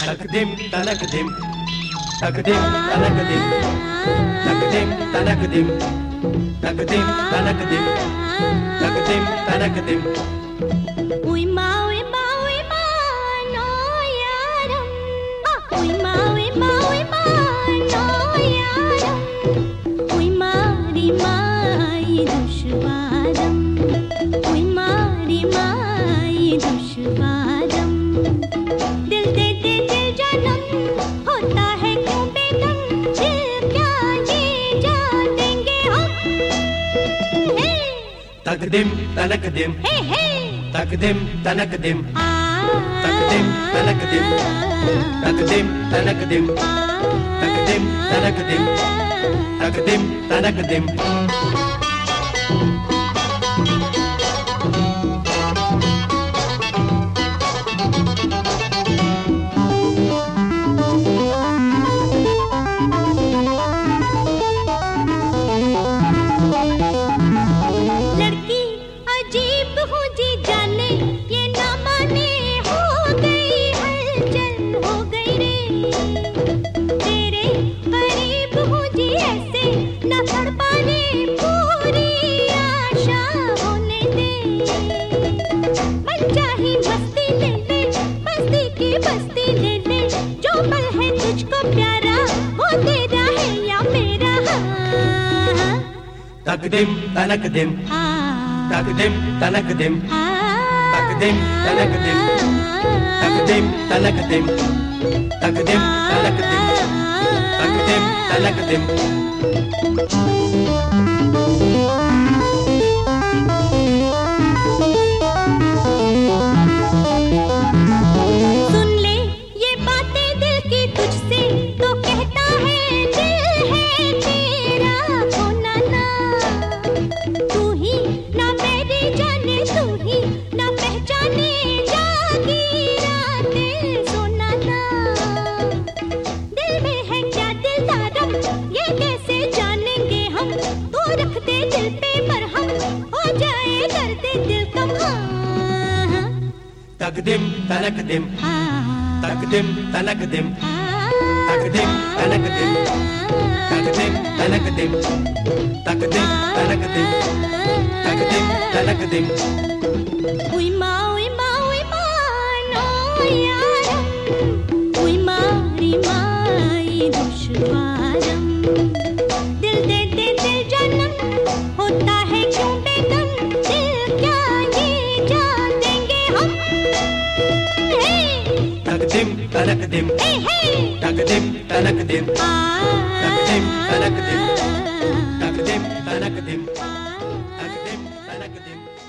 takdim tanakdim takdim tanakdim takdim tanakdim takdim tanakdim takdim tanakdim uy ma no yaram uy ma no yaram uy mari mai dushvaram uy mari mai dushvaram दिल दे दे दिल जानम होता है क्यों बेगम दिल क्या ये जानेंगे हम takdim tanakdim takdim tanakdim takdim tanakdim takdim tanakdim takdim tanakdim takdim tanakdim लड़की अजीब हूँ जी जाने ये ना माने हो गई हलचल हो गई रे तेरे करीब हूँ जी ऐसे न पढ़ पाने पूरी आशा होने दे मन चाही मस्ती ले ले बस्ती की बस्ती ले ले जो पल है तुझको प्यारा वो तेरा है या मेरा takdim tanakdim takdim tanakdim takdim tanakdim takdim tanakdim takdim tanakdim takdim tanakdim सुन ले ये बातें दिल की तुझसे तो कहता है दिल है तेरा खोना ना तू ही ना मेरी जाने तू ही ना पहचाने जागी रातें सोना ना दिल में है क्या दिलदारम ये कैसे जानेंगे हम तू रख दे दिल पे मरहम हो जाए दर्द दिल कम takdim tanakdim takdim tanakdim takdim tanakdim takdim tanakdim takdim tanakdim takdim tanakdim uy ma no yaram uy mari mai dushvaram दिल दे दे दिल जानम होता है क्यों बेगम दिल क्या ये जानेंगे हम takdim tanakdim takdim tanakdim takdim tanakdim takdim tanakdim takdim tanakdim